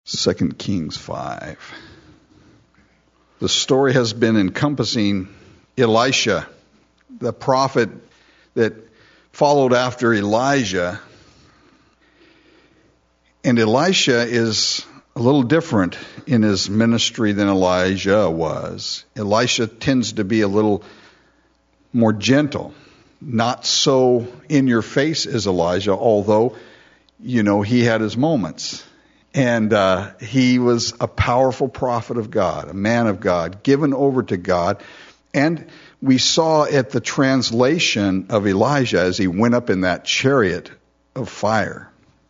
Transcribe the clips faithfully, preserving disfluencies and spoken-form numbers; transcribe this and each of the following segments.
Second Kings five. The story has been encompassing Elisha, the prophet that followed after Elijah. And Elisha is a little different in his ministry than Elijah was. Elisha tends to be a little more gentle, not so in your face as Elijah, although, you know, he had his moments. And uh, he was a powerful prophet of God, a man of God, given over to God. And we saw at the translation of Elijah as he went up in that chariot of fire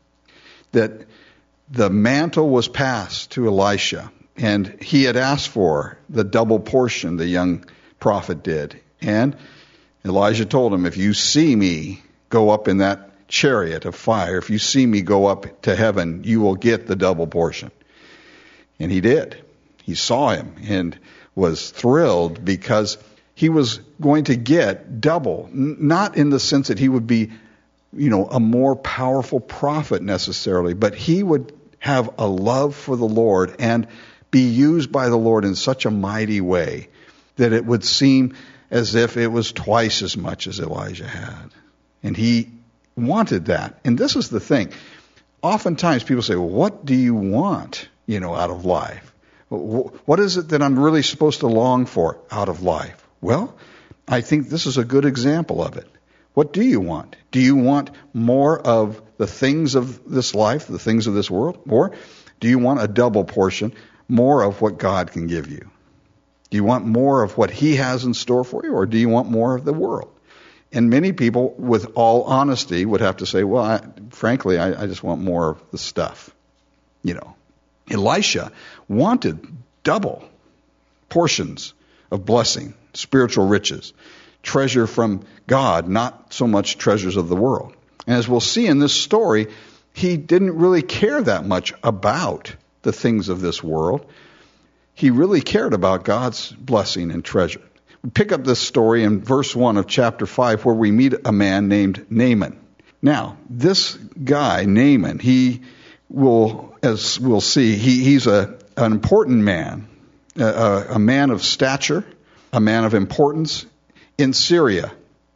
that the mantle was passed to Elisha. And he had asked for the double portion, the young prophet did. And Elijah told him, if you see me go up in that chariot of fire, if you see me go up to heaven, you will get the double portion. And he did. He saw him and was thrilled because he was going to get double, N- not in the sense that he would be, you know, a more powerful prophet necessarily, but he would have a love for the Lord and be used by the Lord in such a mighty way that it would seem as if it was twice as much as Elijah had. And he wanted that. And this is the thing. Oftentimes people say, well, what do you want, you know, out of life? What is it that I'm really supposed to long for out of life? Well, I think this is a good example of it. What do you want? Do you want more of the things of this life, the things of this world? Or do you want a double portion, more of what God can give you? Do you want more of what He has in store for you, or do you want more of the world? And many people, with all honesty, would have to say, well, I, frankly, I, I just want more of the stuff. You know, Elisha wanted double portions of blessing, spiritual riches, treasure from God, not so much treasures of the world. And as we'll see in this story, he didn't really care that much about the things of this world. He really cared about God's blessing and treasure. We pick up this story in verse one of chapter five, where we meet a man named Naaman. Now, this guy, Naaman, he will, as we'll see, he, he's a, an important man, a, a man of stature, a man of importance in Syria.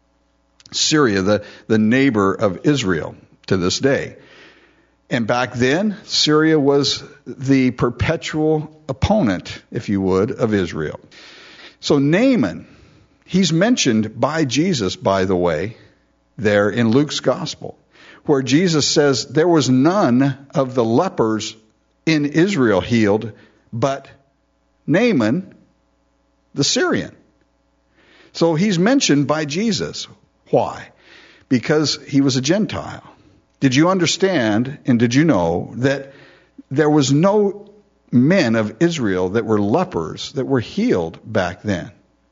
Syria, the, the neighbor of Israel to this day. And back then, Syria was the perpetual opponent, if you would, of Israel. So Naaman, he's mentioned by Jesus, by the way, there in Luke's gospel, where Jesus says there was none of the lepers in Israel healed, but Naaman, the Syrian. So he's mentioned by Jesus. Why? Because he was a Gentile. Did you understand and did you know that there was no men of Israel that were lepers that were healed back then?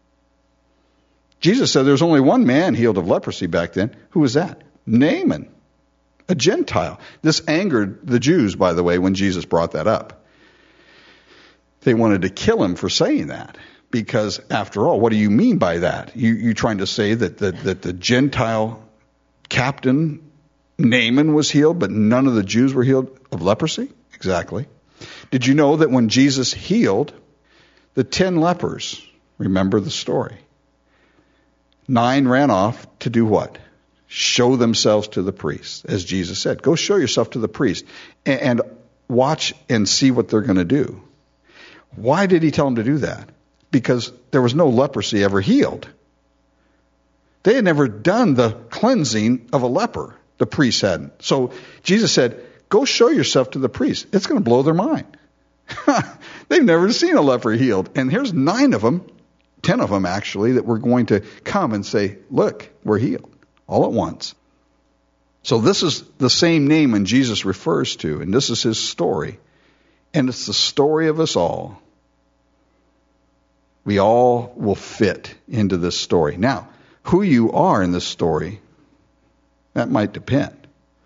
Jesus said there was only one man healed of leprosy back then. Who was that? Naaman, a Gentile. This angered the Jews, by the way, when Jesus brought that up. They wanted to kill him for saying that. Because, after all, what do you mean by that? You you trying to say that the, that the Gentile captain, Naaman, was healed, but none of the Jews were healed of leprosy? Exactly. Did you know that when Jesus healed the ten lepers, remember the story, nine ran off to do what? Show themselves to the priest, as Jesus said. Go show yourself to the priest and, and watch and see what they're going to do. Why did he tell them to do that? Because there was no leprosy ever healed. They had never done the cleansing of a leper. The priest hadn't. So Jesus said, go show yourself to the priest. It's going to blow their mind. They've never seen a leper healed. And here's nine of them, ten of them actually, that were going to come and say, look, we're healed all at once. So this is the same Naaman Jesus refers to, and this is his story. And it's the story of us all. We all will fit into this story. Now, who you are in this story, that might depend.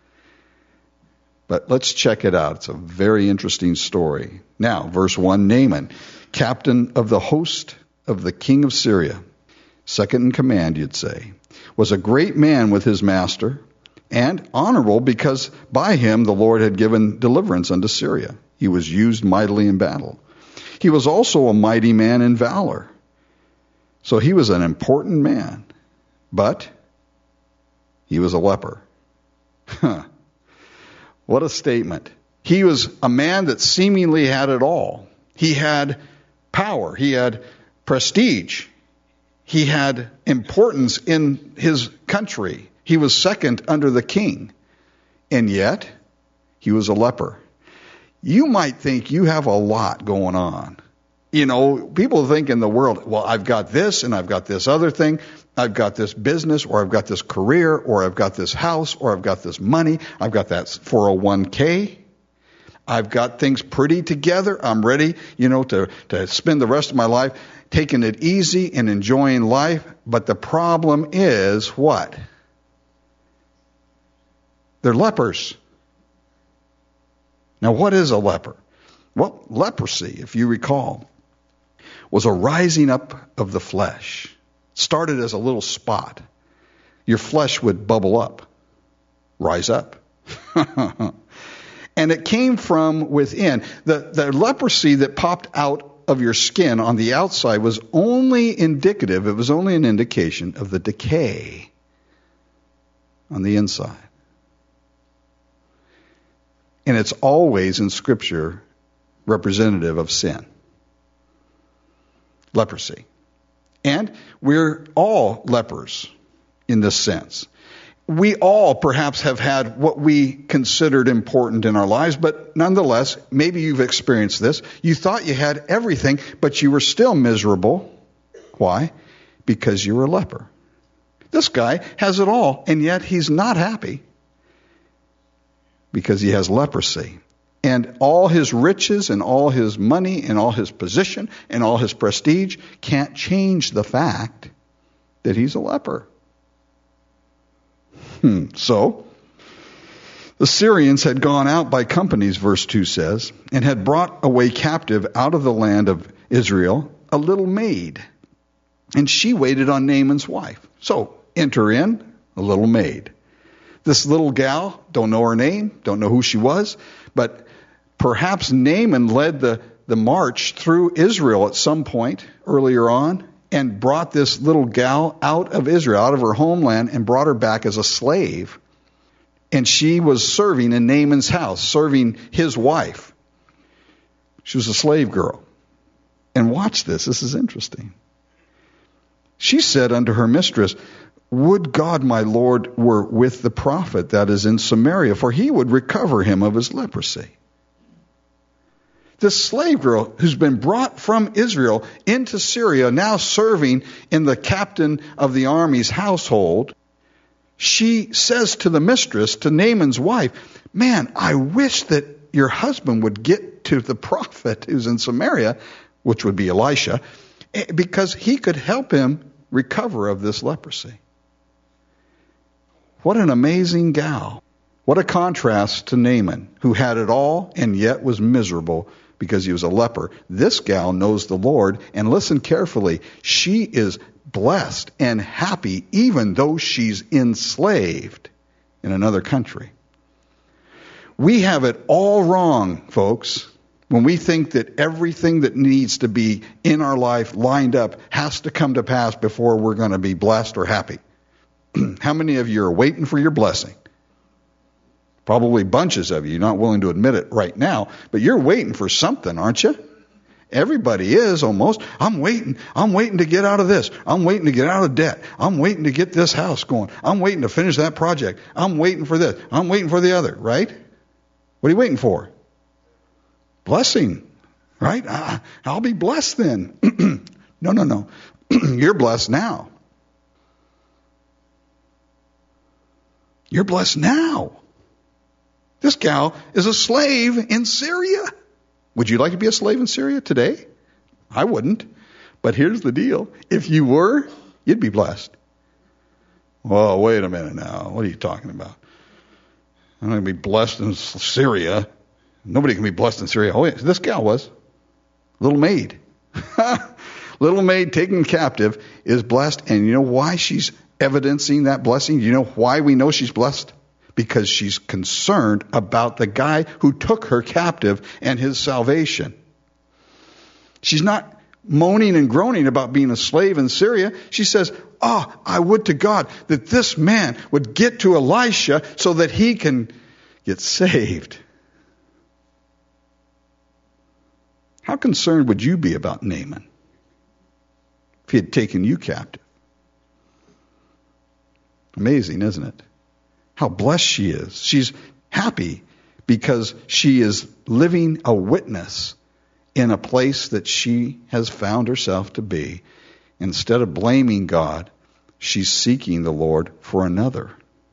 But let's check it out. It's a very interesting story. Now, verse one, Naaman, captain of the host of the king of Syria, second in command, you'd say, was a great man with his master and honorable because by him the Lord had given deliverance unto Syria. He was used mightily in battle. He was also a mighty man in valor. So he was an important man. But he was a leper. Huh. What a statement. He was a man that seemingly had it all. He had power. He had prestige. He had importance in his country. He was second under the king. And yet, he was a leper. You might think you have a lot going on. You know, people think in the world, well, I've got this and I've got this other thing. I've got this business, or I've got this career, or I've got this house, or I've got this money. I've got that four oh one k. I've got things pretty together. I'm ready, you know, to, to spend the rest of my life taking it easy and enjoying life. But the problem is what? They're lepers. Now, what is a leper? Well, leprosy, if you recall, was a rising up of the flesh. It started as a little spot. Your flesh would bubble up, rise up. And it came from within. The, the leprosy that popped out of your skin on the outside was only indicative, it was only an indication of the decay on the inside. And it's always in Scripture representative of sin. Leprosy. And we're all lepers in this sense. We all perhaps have had what we considered important in our lives, but nonetheless, maybe you've experienced this. You thought you had everything, but you were still miserable. Why? Because you were a leper. This guy has it all, and yet he's not happy because he has leprosy. And all his riches and all his money and all his position and all his prestige can't change the fact that he's a leper. Hmm. So, the Syrians had gone out by companies, verse two says, and had brought away captive out of the land of Israel a little maid. And she waited on Naaman's wife. So, enter in a little maid. This little gal, don't know her name, don't know who she was, but perhaps Naaman led the, the march through Israel at some point earlier on and brought this little gal out of Israel, out of her homeland, and brought her back as a slave. And she was serving in Naaman's house, serving his wife. She was a slave girl. And watch this, this is interesting. She said unto her mistress, would God my Lord were with the prophet that is in Samaria, for he would recover him of his leprosy. This slave girl who's been brought from Israel into Syria, now serving in the captain of the army's household, she says to the mistress, to Naaman's wife, man, I wish that your husband would get to the prophet who's in Samaria, which would be Elisha, because he could help him recover of this leprosy. What an amazing gal. What a contrast to Naaman, who had it all and yet was miserable because he was a leper. This gal knows the Lord, and listen carefully. She is blessed and happy even though she's enslaved in another country. We have it all wrong, folks, when we think that everything that needs to be in our life lined up has to come to pass before we're going to be blessed or happy. How many of you are waiting for your blessing? Probably bunches of you. You're not willing to admit it right now, but you're waiting for something, aren't you? Everybody is almost. I'm waiting. I'm waiting to get out of this. I'm waiting to get out of debt. I'm waiting to get this house going. I'm waiting to finish that project. I'm waiting for this. I'm waiting for the other, right? What are you waiting for? Blessing, right? I, I'll be blessed then. No, no, no. You're blessed now. You're blessed now. This gal is a slave in Syria. Would you like to be a slave in Syria today? I wouldn't. But here's the deal. If you were, you'd be blessed. Well, wait a minute now. What are you talking about? I'm going to be blessed in Syria. Nobody can be blessed in Syria. Oh, yeah, this gal was. Little maid. Little maid taken captive is blessed. And you know why she's evidencing that blessing? You know why we know she's blessed? because she's concerned about the guy who took her captive and his salvation. She's not moaning and groaning about being a slave in Syria. She says, oh, I would to God that this man would get to Elisha so that he can get saved. How concerned would you be about Naaman if he had taken you captive? Amazing, isn't it? How blessed she is. She's happy because she is living a witness in a place that she has found herself to be. Instead of blaming God, she's seeking the Lord for another.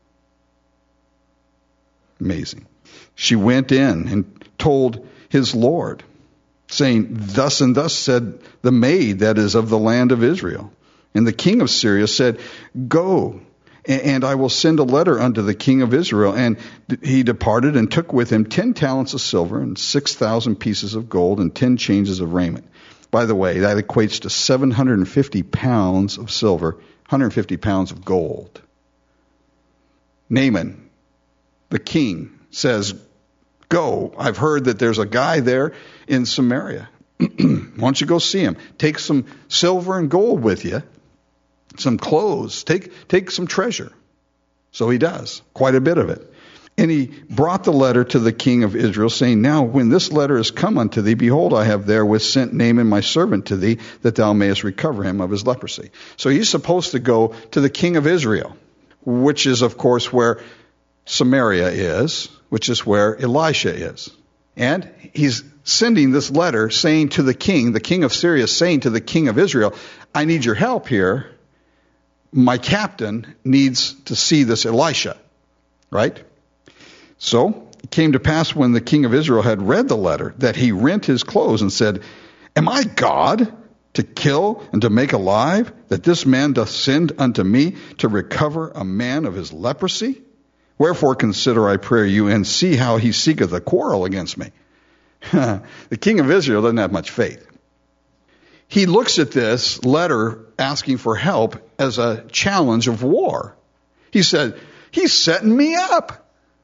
Amazing. She went in and told his Lord, saying, thus and thus said the maid that is of the land of Israel. And the king of Syria said, go, and I will send a letter unto the king of Israel. And he departed and took with him ten talents of silver and six thousand pieces of gold and ten changes of raiment. By the way, that equates to seven hundred fifty pounds of silver, one hundred fifty pounds of gold. Naaman, the king, says, go. I've heard that there's a guy there in Samaria. Why don't you go see him? Take some silver and gold with you, some clothes, take take some treasure. So he does, quite a bit of it. And he brought the letter to the king of Israel, saying, now when this letter is come unto thee, behold, I have therewith sent Naaman my servant to thee, that thou mayest recover him of his leprosy. So he's supposed to go to the king of Israel, which is, of course, where Samaria is, which is where Elisha is. And he's sending this letter saying to the king, the king of Syria, saying to the king of Israel, I need your help here. My captain needs to see this Elisha, right? So it came to pass when the king of Israel had read the letter that he rent his clothes and said, am I God to kill and to make alive, that this man doth send unto me to recover a man of his leprosy? Wherefore consider, I pray you, and see how he seeketh a quarrel against me. The king of Israel doesn't have much faith. He looks at this letter asking for help as a challenge of war. He said, he's setting me up.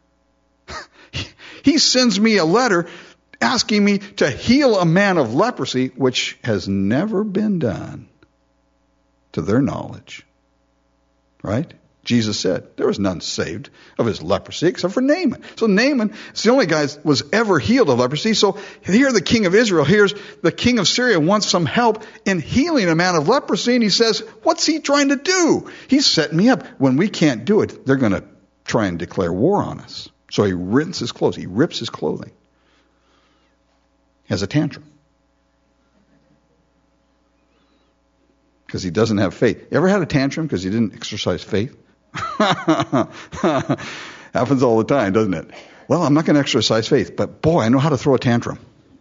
He sends me a letter asking me to heal a man of leprosy, which has never been done to their knowledge. Right? Jesus said there was none saved of his leprosy except for Naaman. So Naaman is the only guy that was ever healed of leprosy. So here the king of Israel, here's the king of Syria wants some help in healing a man of leprosy. And he says, what's he trying to do? He's setting me up. When we can't do it, they're going to try and declare war on us. So he rents his clothes. He rips his clothing. Has a tantrum. Because he doesn't have faith. You ever had a tantrum because you didn't exercise faith? Happens all the time, doesn't it? Well, I'm not going to exercise faith, but boy, I know how to throw a tantrum.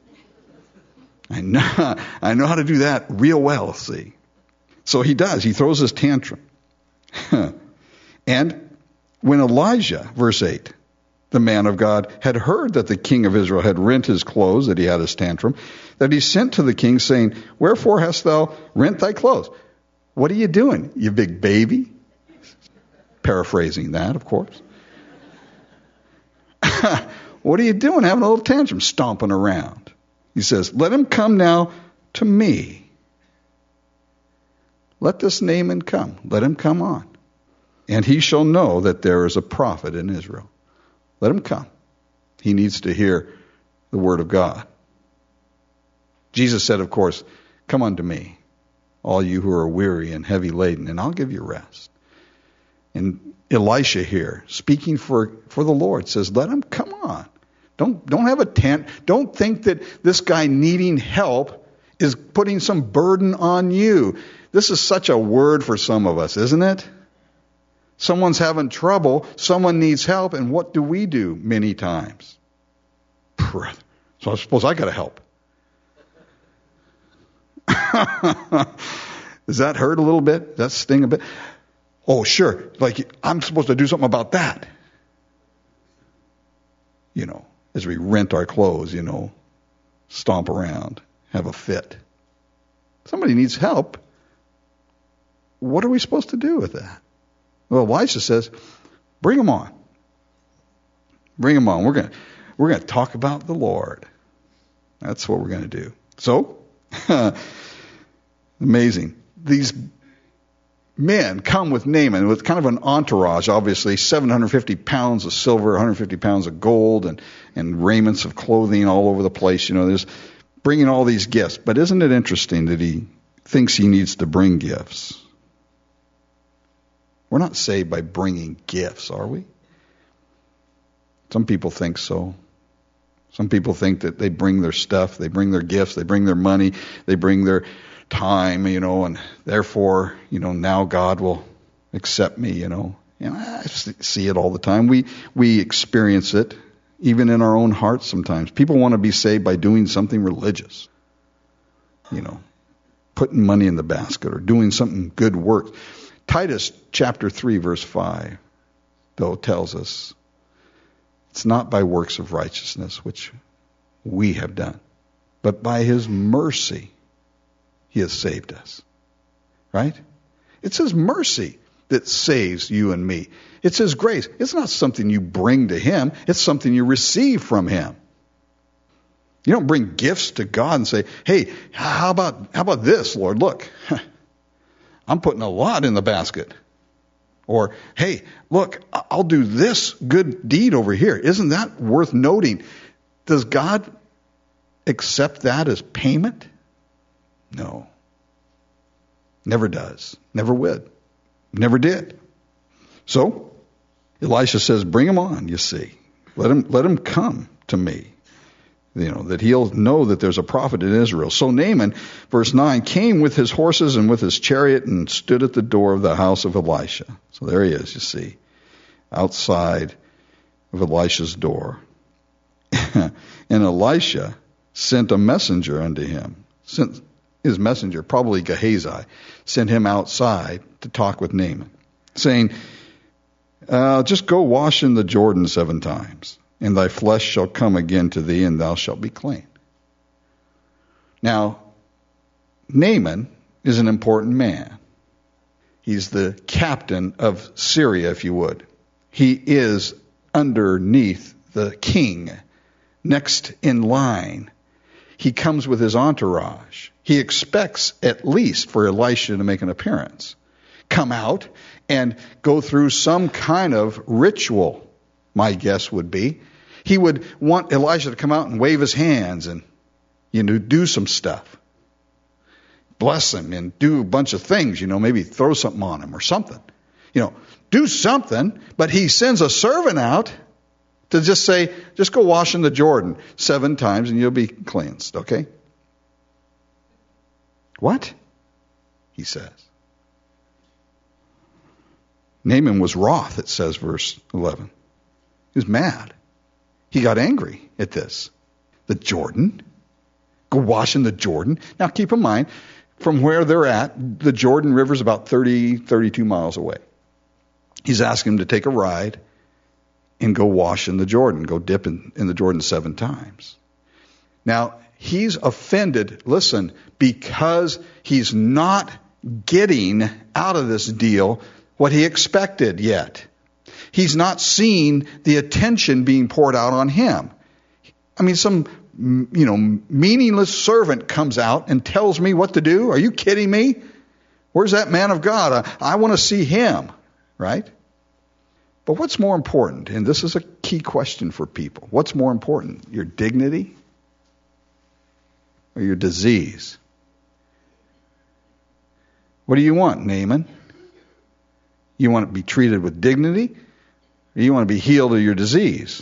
I know, I know how to do that real well, see. So he does. He throws his tantrum. And when Elijah, verse eight, the man of God, had heard that the king of Israel had rent his clothes, that he had his tantrum, that he sent to the king, saying, wherefore hast thou rent thy clothes? What are you doing, you big baby? Paraphrasing that, of course. What are you doing, having a little tantrum, stomping around? He says, let him come now to me. Let this Naaman come. Let him come on. And he shall know that there is a prophet in Israel. Let him come. He needs to hear the word of God. Jesus said, of course, come unto me, all you who are weary and heavy laden, and I'll give you rest. And Elisha here, speaking for, for the Lord, says, let him come on. Don't, don't have a tent. Don't think that this guy needing help is putting some burden on you. This is such a word for some of us, isn't it? Someone's having trouble. Someone needs help. And what do we do many times? Brother, so I suppose I got to help. Does that hurt a little bit? Does that sting a bit? Oh, sure. Like I'm supposed to do something about that. You know, as we rent our clothes, you know, stomp around, have a fit. Somebody needs help. What are we supposed to do with that? Well, Elisha says, bring them on. Bring them on. We're going to we're going to talk about the Lord. That's what we're going to do. So, amazing. These men come with Naaman with kind of an entourage, obviously, seven hundred fifty pounds of silver, one hundred fifty pounds of gold, and, and raiments of clothing all over the place. You know, there's bringing all these gifts. But isn't it interesting that he thinks he needs to bring gifts? We're not saved by bringing gifts, are we? Some people think so. Some people think that they bring their stuff, they bring their gifts, they bring their money, they bring their time, you know, and therefore, you know, now God will accept me, you know. And I see it all the time. We we experience it even in our own hearts sometimes. People want to be saved by doing something religious, you know, putting money in the basket or doing something good work. Titus chapter three, verse five, though, tells us it's not by works of righteousness which we have done, but by his mercy he has saved us. Right? It's his mercy that saves you and me. It's his grace. It's not something you bring to him. It's something you receive from him. You don't bring gifts to God and say, hey, how about how about this, Lord? Look, I'm putting a lot in the basket. Or, hey, look, I'll do this good deed over here. Isn't that worth noting? Does God accept that as payment? No. Never does. Never would. Never did. So, Elisha says, bring him on, you see. Let him, let him come to me. You know, that he'll know that there's a prophet in Israel. So Naaman, verse nine, came with his horses and with his chariot and stood at the door of the house of Elisha. So there he is, you see, outside of Elisha's door. And Elisha sent a messenger unto him. Sent his messenger, probably Gehazi, sent him outside to talk with Naaman, saying, uh, just go wash in the Jordan seven times, and thy flesh shall come again to thee, and thou shalt be clean. Now, Naaman is an important man. He's the captain of Syria, if you would. He is underneath the king, next in line. He comes with his entourage. He expects at least for Elisha to make an appearance, come out and go through some kind of ritual, my guess would be. He would want Elisha to come out and wave his hands and, you know, do some stuff. Bless him and do a bunch of things, you know, maybe throw something on him or something. You know, do something, but he sends a servant out to just say, just go wash in the Jordan seven times and you'll be cleansed, okay? What? He says. Naaman was wroth, it says, verse eleven. He was mad. He got angry at this. The Jordan? Go wash in the Jordan? Now keep in mind, from where they're at, the Jordan River is about thirty, thirty-two miles away. He's asking him to take a ride and go wash in the Jordan, go dip in, in the Jordan seven times. Now, he's offended, listen, because he's not getting out of this deal what he expected yet. He's not seeing the attention being poured out on him. I mean, some, you know, meaningless servant comes out and tells me what to do. Are you kidding me? Where's that man of God? I, I want to see him, right? But what's more important? And this is a key question for people. What's more important? Your dignity or your disease? What do you want, Naaman? You want to be treated with dignity? Or you want to be healed of your disease?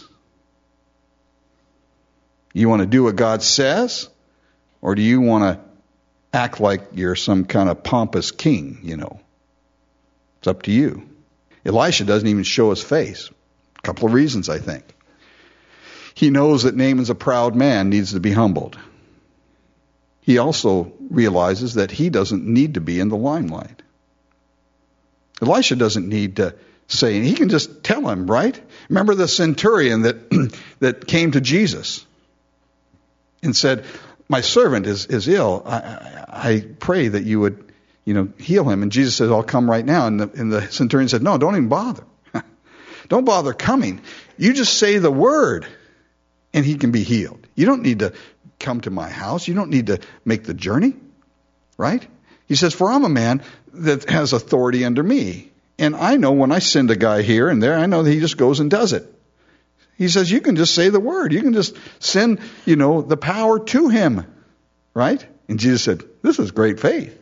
You want to do what God says? Or do you want to act like you're some kind of pompous king, you know? It's up to you. Elisha doesn't even show his face. A couple of reasons, I think. He knows that Naaman's a proud man, needs to be humbled. He also realizes that he doesn't need to be in the limelight. Elisha doesn't need to say, he can just tell him, right? Remember the centurion that that came to Jesus and said, my servant is, is ill. I, I, I pray that you would, you know, heal him. And Jesus said, I'll come right now. And the, and the centurion said, no, don't even bother. Don't bother coming. you just say the word and he can be healed. You don't need to come to my house. You don't need to make the journey, right? He says, for I'm a man that has authority under me. And I know when I send a guy here and there, I know that he just goes and does it. He says, you can just say the word. You can just send, you know, the power to him, right? And Jesus said, this is great faith.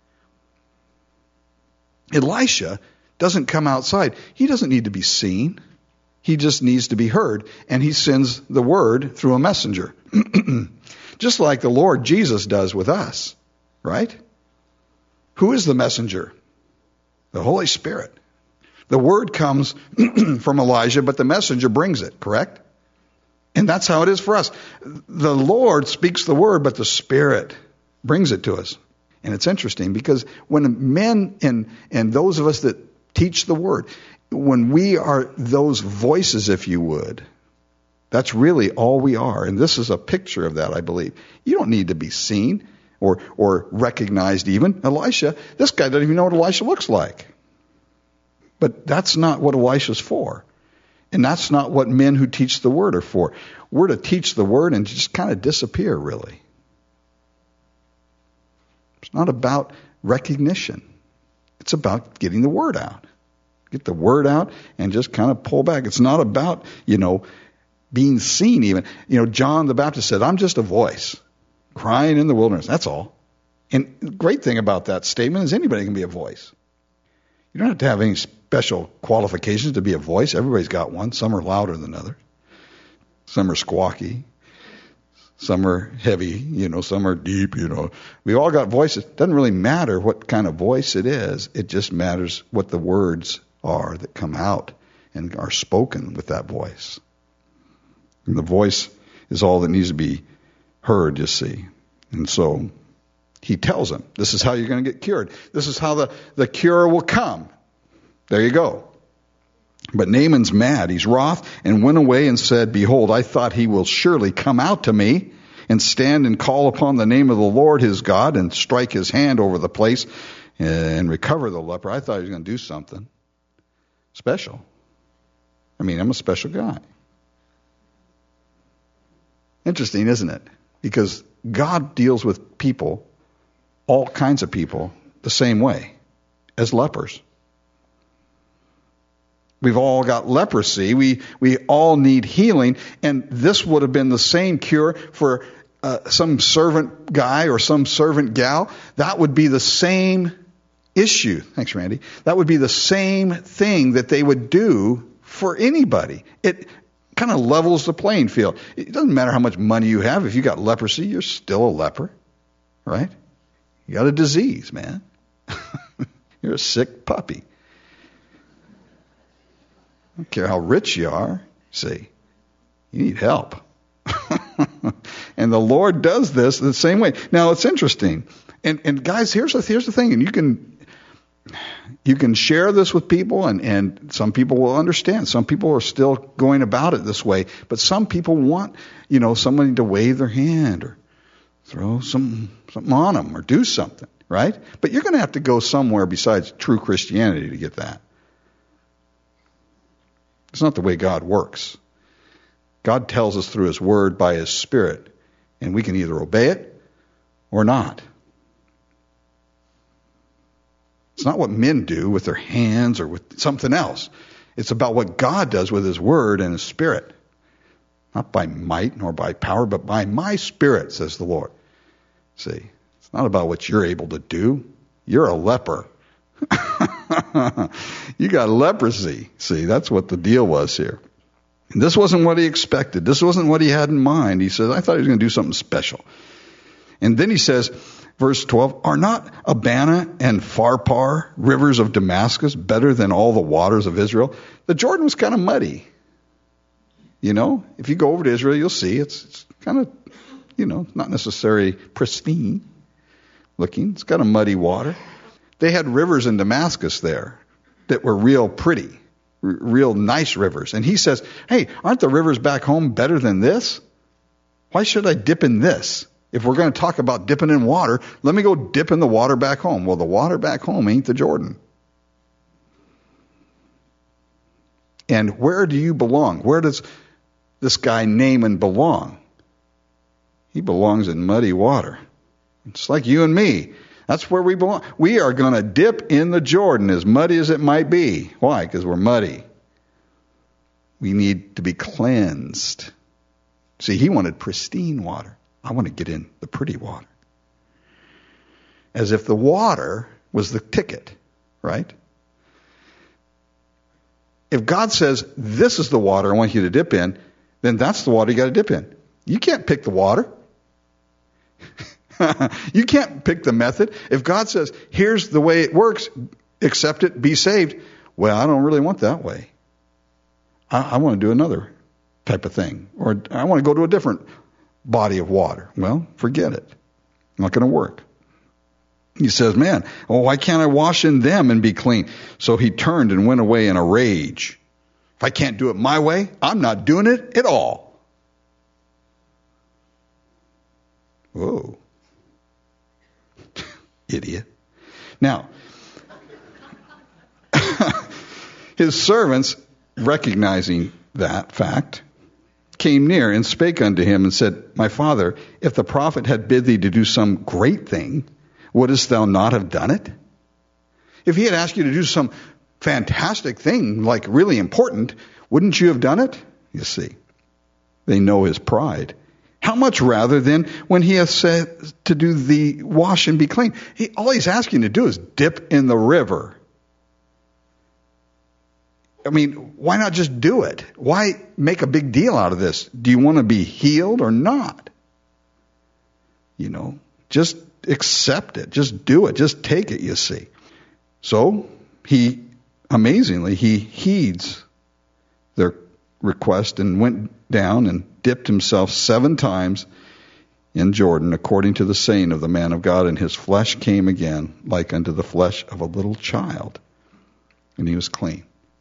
Elisha doesn't come outside. He doesn't need to be seen. He just needs to be heard. And he sends the word through a messenger. Just like the Lord Jesus does with us, right? Who is the messenger? The Holy Spirit. The word comes from Elijah, but the messenger brings it, correct? And that's how it is for us. The Lord speaks the word, but the Spirit brings it to us. And it's interesting because when men and, and those of us that teach the word, when we are those voices, if you would, that's really all we are. And this is a picture of that, I believe. You don't need to be seen or or recognized even. Elisha, this guy doesn't even know what Elisha looks like. But that's not what Elisha's for. And that's not what men who teach the word are for. We're to teach the word and just kind of disappear, really. It's not about recognition. It's about getting the word out. Get the word out and just kind of pull back. It's not about, you know, being seen even. You know, John the Baptist said, I'm just a voice crying in the wilderness. That's all. And the great thing about that statement is anybody can be a voice. You don't have to have any special qualifications to be a voice. Everybody's got one. Some are louder than others. Some are squawky. Some are heavy, you know, some are deep, you know. We all got voices. It doesn't really matter what kind of voice it is. It just matters what the words are that come out and are spoken with that voice. And the voice is all that needs to be heard, you see. And so he tells them, this is how you're going to get cured. This is how the, the cure will come. There you go. But Naaman's mad. He's wroth and went away and said, behold, I thought he will surely come out to me and stand and call upon the name of the Lord his God and strike his hand over the place and recover the leper. I thought he was going to do something special. I mean, I'm a special guy. Interesting, isn't it? Because God deals with people, all kinds of people, the same way as lepers. We've all got leprosy. We we all need healing. And this would have been the same cure for uh, some servant guy or some servant gal. That would be the same issue. Thanks, Randy. That would be the same thing that they would do for anybody. It kind of levels the playing field. It doesn't matter how much money you have. If you got leprosy, you're still a leper, right? You got a disease, man. You're a sick puppy. I don't care how rich you are. See, you need help. And the Lord does this the same way. Now, it's interesting. And, and guys, here's the, here's the thing. And you can you can share this with people, and, and some people will understand. Some people are still going about it this way. But some people want, you know, somebody to wave their hand or throw some something on them or do something, right? But you're going to have to go somewhere besides true Christianity to get that. It's not the way God works. God tells us through his word by his Spirit, and we can either obey it or not. It's not what men do with their hands or with something else. It's about what God does with his word and his Spirit. Not by might nor by power, but by my Spirit, says the Lord. See, it's not about what you're able to do. You're a leper. You got leprosy. See, that's what the deal was here. And this wasn't what he expected. This wasn't what he had in mind. He said, I thought he was going to do something special. And then he says, verse twelve, are not Abana and Pharpar, rivers of Damascus, better than all the waters of Israel? The Jordan was kind of muddy. You know, if you go over to Israel, you'll see it's, it's kind of, you know, not necessarily pristine looking. It's got a muddy water. They had rivers in Damascus there that were real pretty, r- real nice rivers. And he says, hey, aren't the rivers back home better than this? Why should I dip in this? If we're going to talk about dipping in water, let me go dip in the water back home. Well, the water back home ain't the Jordan. And where do you belong? Where does this guy Naaman belong? He belongs in muddy water. It's like you and me. That's where we belong. We are going to dip in the Jordan, as muddy as it might be. Why? Because we're muddy. We need to be cleansed. See, he wanted pristine water. I want to get in the pretty water. As if the water was the ticket, right? If God says, this is the water I want you to dip in, then that's the water you got to dip in. You can't pick the water. You can't pick the method. If God says, here's the way it works, accept it, be saved. Well, I don't really want that way. I, I want to do another type of thing. Or I want to go to a different body of water. Well, forget it. Not going to work. He says, man, well, why can't I wash in them and be clean? So he turned and went away in a rage. If I can't do it my way, I'm not doing it at all. Whoa. Idiot. Now, his servants, recognizing that fact, came near and spake unto him and said, my father, if the prophet had bid thee to do some great thing, wouldest thou not have done it? If he had asked you to do some fantastic thing, like really important, wouldn't you have done it? You see, they know his pride. How much rather than when he has said to do the wash and be clean? He, all he's asking to do is dip in the river. I mean, why not just do it? Why make a big deal out of this? Do you want to be healed or not? You know, just accept it. Just do it. Just take it, you see. So he, amazingly, he heeds their request and went down and dipped himself seven times in Jordan, according to the saying of the man of God, and his flesh came again like unto the flesh of a little child, and he was clean.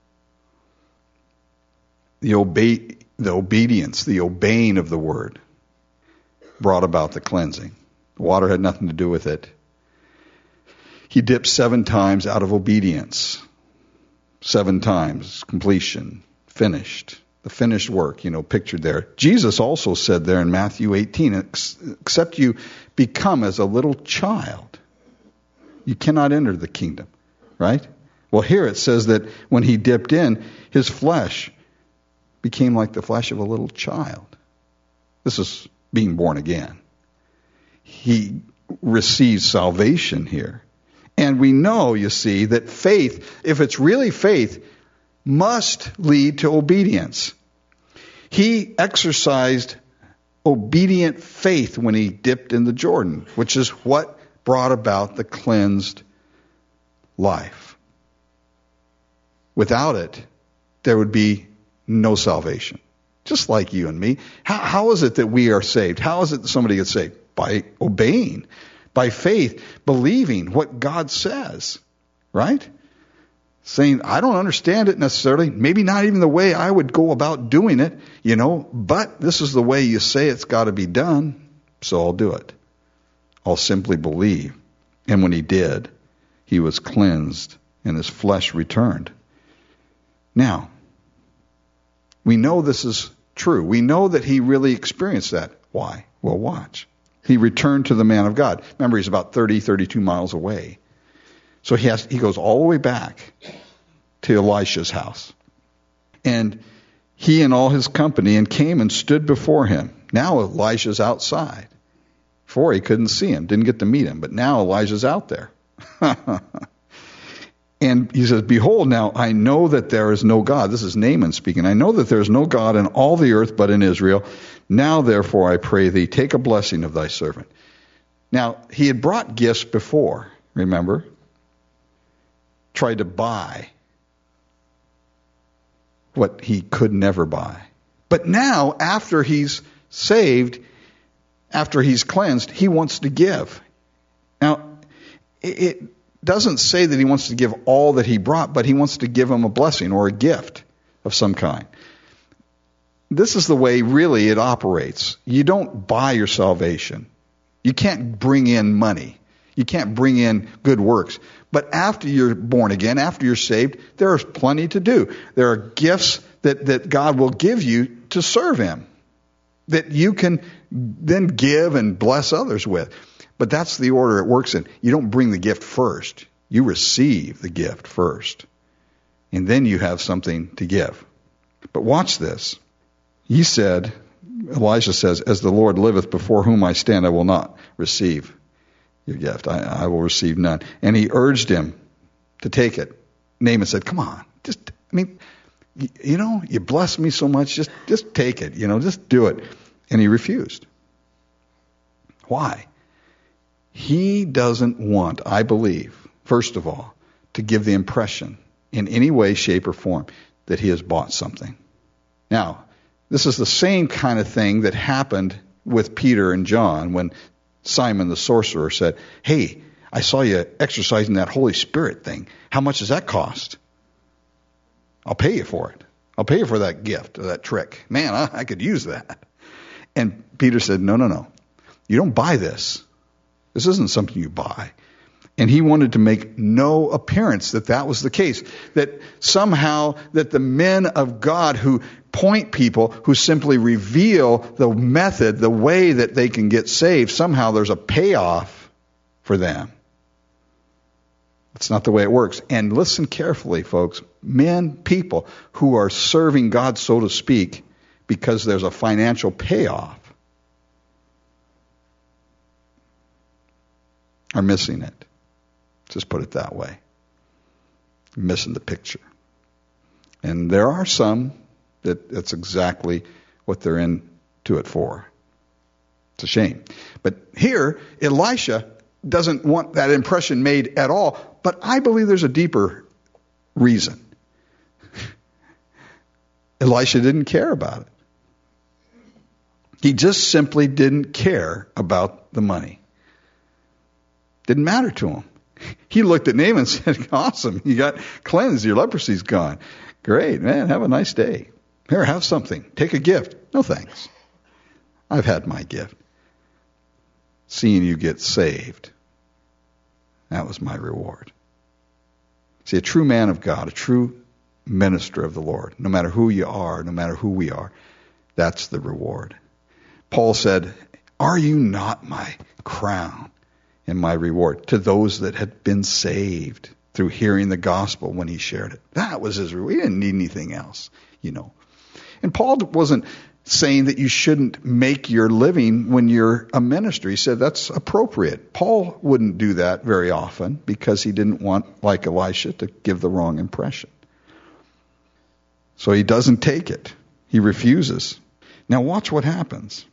The, obe- the obedience, the obeying of the word brought about the cleansing. The water had nothing to do with it. He dipped seven times out of obedience. Seven times, completion, finished. The finished work, you know, pictured there. Jesus also said there in Matthew eighteen, except you become as a little child, you cannot enter the kingdom, right? Well, here it says that when he dipped in, his flesh became like the flesh of a little child. This is being born again. He receives salvation here. And we know, you see, that faith, if it's really faith, must lead to obedience. He exercised obedient faith when he dipped in the Jordan, which is what brought about the cleansed life. Without it, there would be no salvation. Just like you and me. How, how is it that we are saved? How is it that somebody gets saved? By obeying, by faith, believing what God says, right? Saying, I don't understand it necessarily, maybe not even the way I would go about doing it, you know, but this is the way you say it's got to be done, so I'll do it. I'll simply believe. And when he did, he was cleansed and his flesh returned. Now, we know this is true. We know that he really experienced that. Why? Well, watch. He returned to the man of God. Remember, he's about thirty, thirty-two miles away. So he has, he goes all the way back to Elisha's house. And he and all his company and came and stood before him. Now Elisha's outside. Before he couldn't see him, didn't get to meet him. But now Elijah's out there. And he says, behold, now I know that there is no God. This is Naaman speaking. I know that there is no God in all the earth but in Israel. Now, therefore, I pray thee, take a blessing of thy servant. Now, he had brought gifts before, remember? Tried to buy what he could never buy. But now, after he's saved, after he's cleansed, he wants to give. Now, it doesn't say that he wants to give all that he brought, but he wants to give him a blessing or a gift of some kind. This is the way really it operates. You don't buy your salvation. You can't bring in money. You can't bring in good works. But after you're born again, after you're saved, there's plenty to do. There are gifts that, that God will give you to serve him, that you can then give and bless others with. But that's the order it works in. You don't bring the gift first. You receive the gift first. And then you have something to give. But watch this. He said, Elisha says, as the Lord liveth before whom I stand, I will not receive your gift. I, I will receive none. And he urged him to take it. Naaman said, come on, just, I mean, you, you know, you bless me so much, just, just take it, you know, just do it. And he refused. Why? He doesn't want, I believe, first of all, to give the impression in any way, shape, or form that he has bought something. Now, this is the same kind of thing that happened with Peter and John when Simon the sorcerer said, hey, I saw you exercising that Holy Spirit thing. How much does that cost? I'll pay you for it. I'll pay you for that gift or that trick. Man, I, I could use that. And Peter said, no, no, no. You don't buy this. This isn't something you buy. And he wanted to make no appearance that that was the case, that somehow that the men of God who point people, who simply reveal the method, the way that they can get saved, somehow there's a payoff for them. That's not the way it works. And listen carefully, folks. Men, people who are serving God, so to speak, because there's a financial payoff, are missing it. Just put it that way. Missing the picture. And there are some that that's exactly what they're into it for. It's a shame. But here, Elisha doesn't want that impression made at all. But I believe there's a deeper reason. Elisha didn't care about it. He just simply didn't care about the money. Didn't matter to him. He looked at Naaman and said, awesome, you got cleansed, your leprosy's gone. Great, man, have a nice day. Here, have something. Take a gift. No thanks. I've had my gift. Seeing you get saved, that was my reward. See, a true man of God, a true minister of the Lord, no matter who you are, no matter who we are, that's the reward. Paul said, are you not my crown and my reward to those that had been saved through hearing the gospel when he shared it? That was his reward. He didn't need anything else, you know. And Paul wasn't saying that you shouldn't make your living when you're a minister. He said that's appropriate. Paul wouldn't do that very often because he didn't want, like Elisha, to give the wrong impression. So he doesn't take it. He refuses. Now watch what happens.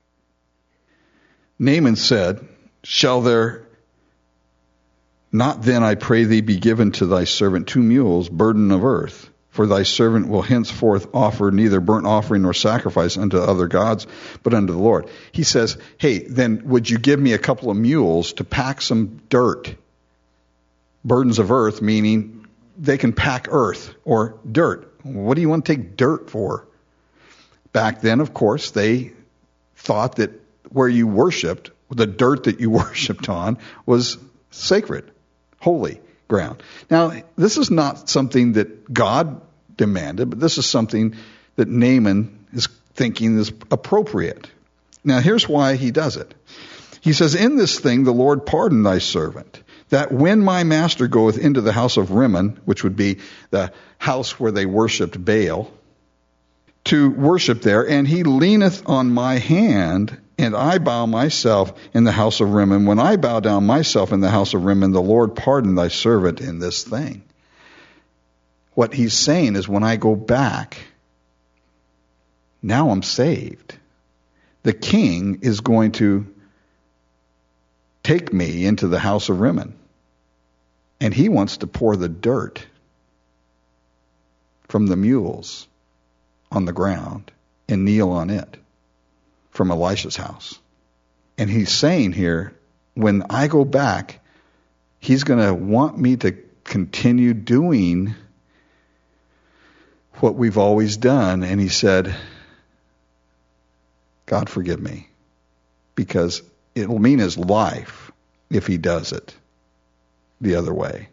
Naaman said, shall there not then, I pray thee, be given to thy servant two mules, burden of earth? For thy servant will henceforth offer neither burnt offering nor sacrifice unto other gods, but unto the Lord. He says, hey, then would you give me a couple of mules to pack some dirt? Burdens of earth, meaning they can pack earth or dirt. What do you want to take dirt for? Back then, of course, they thought that where you worshipped, the dirt that you worshipped on, was sacred, holy ground. Now, this is not something that God demanded, but this is something that Naaman is thinking is appropriate. Now, here's why he does it. He says, in this thing the Lord pardon thy servant, that when my master goeth into the house of Rimmon, which would be the house where they worshipped Baal, to worship there, and he leaneth on my hand, and I bow myself in the house of Rimmon. When I bow down myself in the house of Rimmon, the Lord pardon thy servant in this thing. What he's saying is, when I go back, now I'm saved. The king is going to take me into the house of Rimmon, and he wants to pour the dirt from the mules on the ground and kneel on it from Elisha's house. And he's saying here, when I go back, he's going to want me to continue doing what we've always done. And he said, God forgive me, because it'll mean his life. if he does it the other way.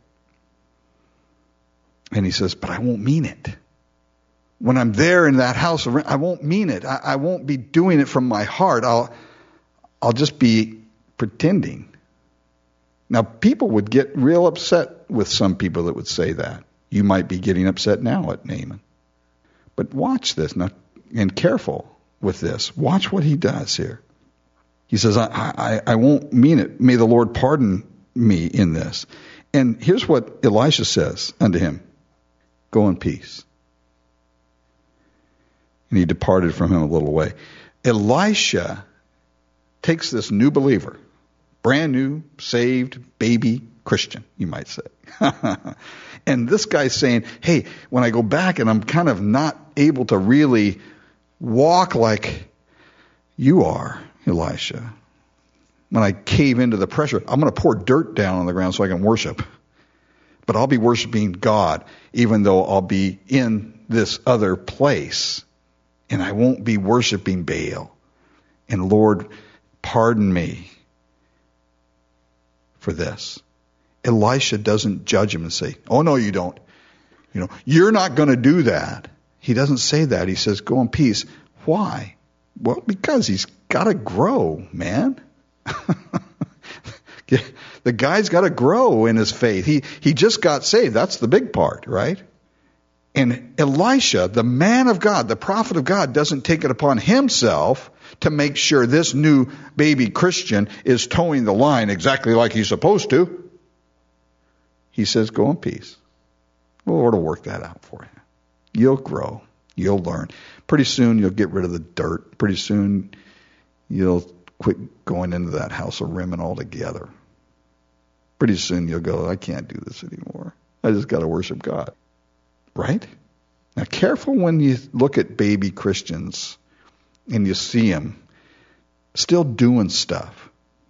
And he says, but I won't mean it. When I'm there in that house, I won't mean it. I, I won't be doing it from my heart. I'll, I'll just be pretending. Now, people would get real upset with some people that would say that. You might be getting upset now at Naaman. But watch this, now, and careful with this. Watch what he does here. He says, I, I, I won't mean it. May the Lord pardon me in this. And here's what Elisha says unto him. Go in peace. And he departed from him a little way. Elisha takes this new believer, brand new, saved, baby Christian, you might say. And this guy's saying, hey, when I go back and I'm kind of not able to really walk like you are, Elisha, when I cave into the pressure, I'm going to pour dirt down on the ground so I can worship. But I'll be worshiping God, even though I'll be in this other place. And I won't be worshiping Baal. And Lord, pardon me for this. Elisha doesn't judge him and say, oh, no, you don't. You know, you're not going to do that. He doesn't say that. He says, go in peace. Why? Well, because he's got to grow, man. The guy's got to grow in his faith. He he just got saved. That's the big part, right? And Elisha, the man of God, the prophet of God, doesn't take it upon himself to make sure this new baby Christian is towing the line exactly like he's supposed to. He says, go in peace. The Lord will work that out for you. You'll grow. You'll learn. Pretty soon you'll get rid of the dirt. Pretty soon you'll quit going into that house of Rimmon altogether. Pretty soon you'll go, I can't do this anymore. I just got to worship God. Right? Now, careful when you look at baby Christians and you see them still doing stuff.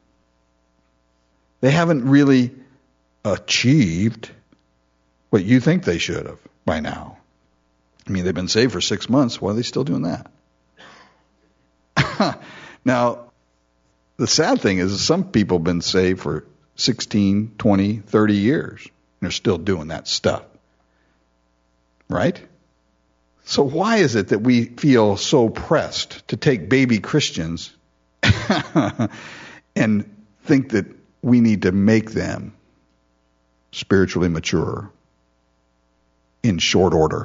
They haven't really achieved what you think they should have by now. I mean, they've been saved for six months. Why are they still doing that? Now, the sad thing is some people have been saved for sixteen, twenty, thirty years. And they're still doing that stuff. Right? So why is it that we feel so pressed to take baby Christians and think that we need to make them spiritually mature in short order?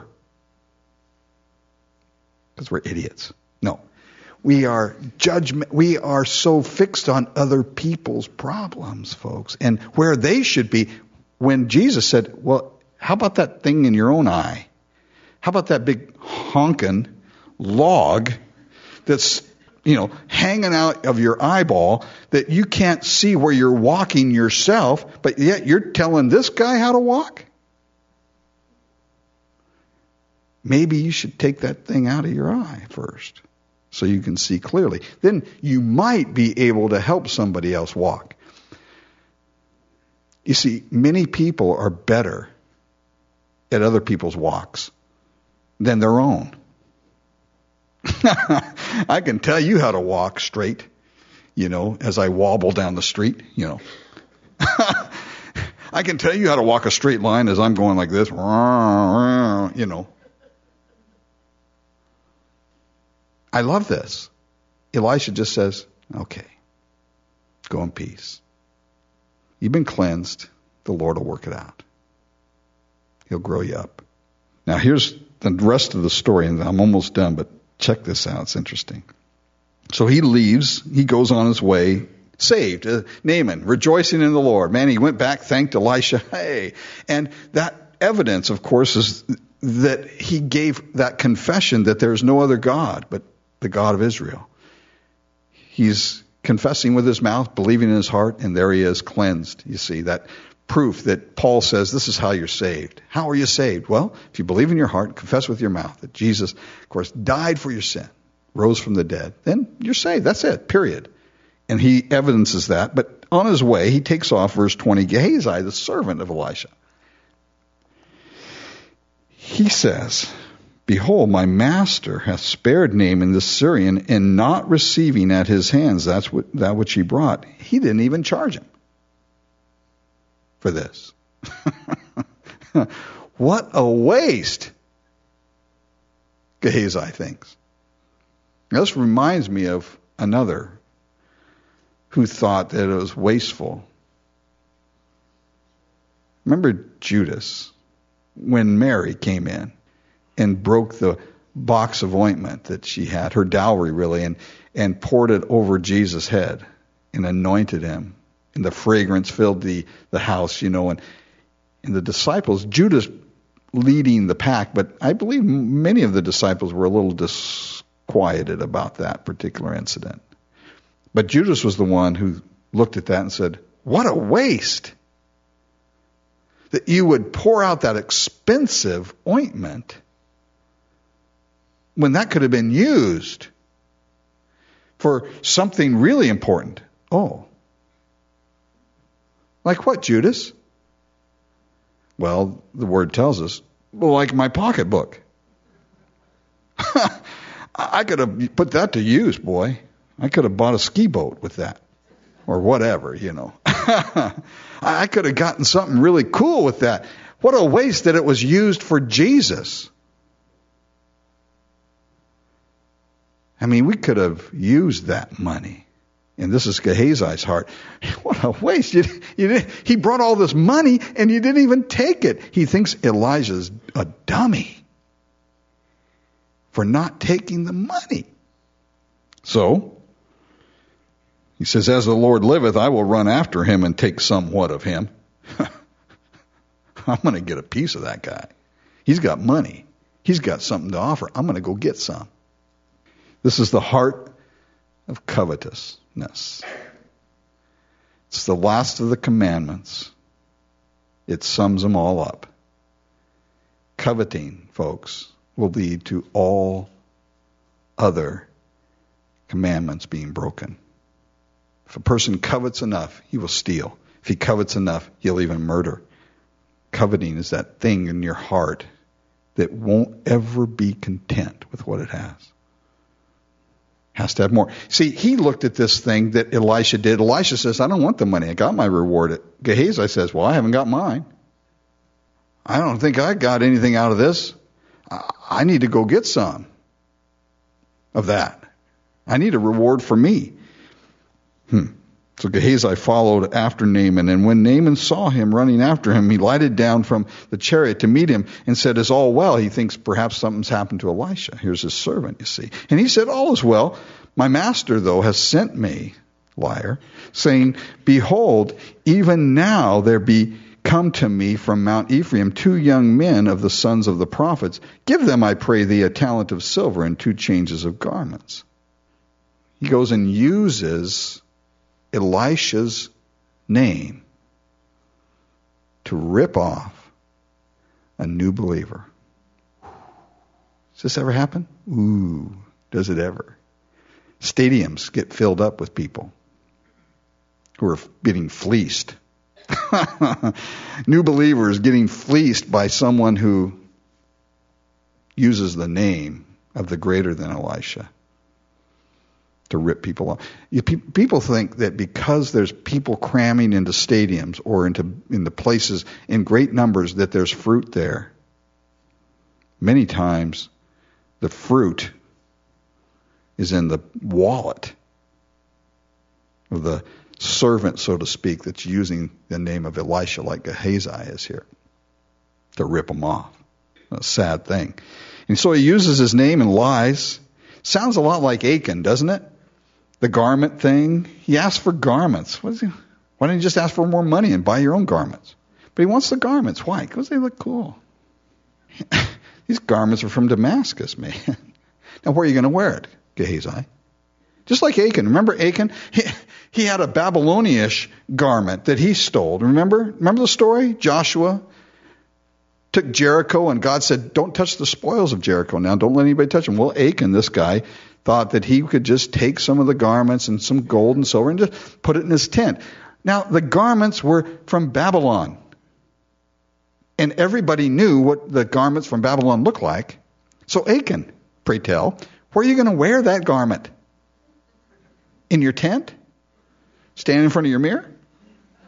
Because we're idiots. No. We are judgment. We are so fixed on other people's problems, folks, and where they should be. When Jesus said, well, how about that thing in your own eye? How about that big honkin' log that's, you know, hanging out of your eyeball that you can't see where you're walking yourself, but yet you're telling this guy how to walk? Maybe you should take that thing out of your eye first so you can see clearly. Then you might be able to help somebody else walk. You see, many people are better at other people's walks than their own. I can tell you how to walk straight, you know, as I wobble down the street, you know. I can tell you how to walk a straight line as I'm going like this, you know. I love this. Elisha just says, okay, go in peace. You've been cleansed. The Lord will work it out. He'll grow you up. Now here's the rest of the story, and I'm almost done, but check this out. It's interesting. So he leaves. He goes on his way, saved. Uh, Naaman, rejoicing in the Lord. Man, he went back, thanked Elisha. Hey. And that evidence, of course, is that he gave that confession that there is no other God but the God of Israel. He's confessing with his mouth, believing in his heart, and there he is, cleansed. You see, that proof that Paul says this is how you're saved. How are you saved? Well, if you believe in your heart, confess with your mouth that Jesus, of course, died for your sin, rose from the dead, then you're saved. That's it, period. And he evidences that. But on his way, he takes off, verse twenty, Gehazi, the servant of Elisha. He says, behold, my master hath spared Naaman the Syrian in not receiving at his hands that's what, that which he brought. He didn't even charge him. for this. What a waste, Gehazi thinks. Now, this reminds me of another who thought that it was wasteful. Remember Judas, when Mary came in and broke the box of ointment that she had, her dowry really, and, and poured it over Jesus' head and anointed him. And the fragrance filled the, the house, you know, and, and the disciples, Judas leading the pack, but I believe many of the disciples were a little disquieted about that particular incident. But Judas was the one who looked at that and said, what a waste that you would pour out that expensive ointment when that could have been used for something really important. Oh. Like what, Judas? Well, the word tells us, well, like my pocketbook. I could have put that to use, boy. I could have bought a ski boat with that. Or whatever, you know. I could have gotten something really cool with that. What a waste that it was used for Jesus. I mean, we could have used that money. And this is Gehazi's heart. What a waste. You, you did, he brought all this money and you didn't even take it. He thinks Elijah's a dummy for not taking the money. So, he says, as the Lord liveth, I will run after him and take somewhat of him. I'm going to get a piece of that guy. He's got money. He's got something to offer. I'm going to go get some. This is the heart of covetousness. It's the last of the commandments. It sums them all up. Coveting, folks, will lead to all other commandments being broken. If a person covets enough, he will steal. If he covets enough, he'll even murder. Coveting is that thing in your heart that won't ever be content with what it has. Has to have more. See, he looked at this thing that Elisha did. Elisha says, I don't want the money. I got my reward. Gehazi says, well, I haven't got mine. I don't think I got anything out of this. I need to go get some of that. I need a reward for me. Hmm. So Gehazi followed after Naaman, and when Naaman saw him running after him, he lighted down from the chariot to meet him and said, is all well? He thinks perhaps something's happened to Elisha. Here's his servant, you see. And he said, all is well. My master, though, has sent me, liar, saying, behold, even now there be come to me from Mount Ephraim two young men of the sons of the prophets. Give them, I pray thee, a talent of silver and two changes of garments. He goes and uses Elisha's name to rip off a new believer. Does this ever happen? Ooh, does it ever? Stadiums get filled up with people who are getting fleeced. New believers getting fleeced by someone who uses the name of the greater than Elisha to rip people off. You, pe- people think that because there's people cramming into stadiums or into into places in great numbers that there's fruit there. Many times the fruit is in the wallet of the servant, so to speak, that's using the name of Elisha like Gehazi is here to rip them off. A sad thing. And so he uses his name and lies. Sounds a lot like Achan, doesn't it? The garment thing. He asked for garments. What is he, why don't you just ask for more money and buy your own garments? But he wants the garments. Why? Because they look cool. These garments are from Damascus, man. Now where are you going to wear it, Gehazi? Just like Achan. Remember Achan? He, he had a Babylonish garment that he stole. Remember? Remember the story? Joshua took Jericho and God said, don't touch the spoils of Jericho now. Don't let anybody touch them. Well, Achan, this guy, thought that he could just take some of the garments and some gold and silver and just put it in his tent. Now, the garments were from Babylon. And everybody knew what the garments from Babylon looked like. So Achan, pray tell, where are you going to wear that garment? In your tent? Stand in front of your mirror?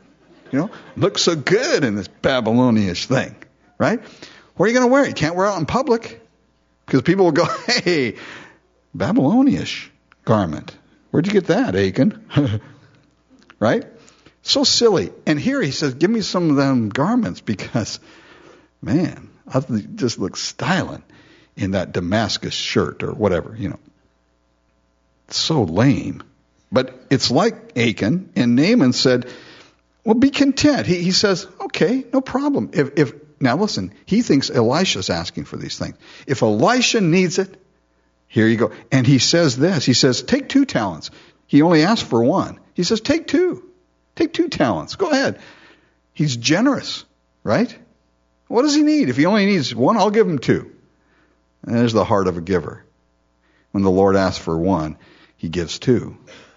You know, looks so good in this Babylonish thing, right? Where are you going to wear it? You can't wear it out in public because people will go, hey, Babylonish garment. Where'd you get that, Achan? Right? So silly. And here he says, give me some of them garments because, man, I just look styling in that Damascus shirt or whatever, you know. So lame. But it's like Achan, and Naaman said, well, be content. He, he says, okay, no problem. If, if Now listen, he thinks Elisha's asking for these things. If Elisha needs it, here you go. And he says this, he says, take two talents. He only asked for one. He says, take two. Take two talents. Go ahead. He's generous, right? What does he need? If he only needs one, I'll give him two. And there's the heart of a giver. When the Lord asks for one, he gives two.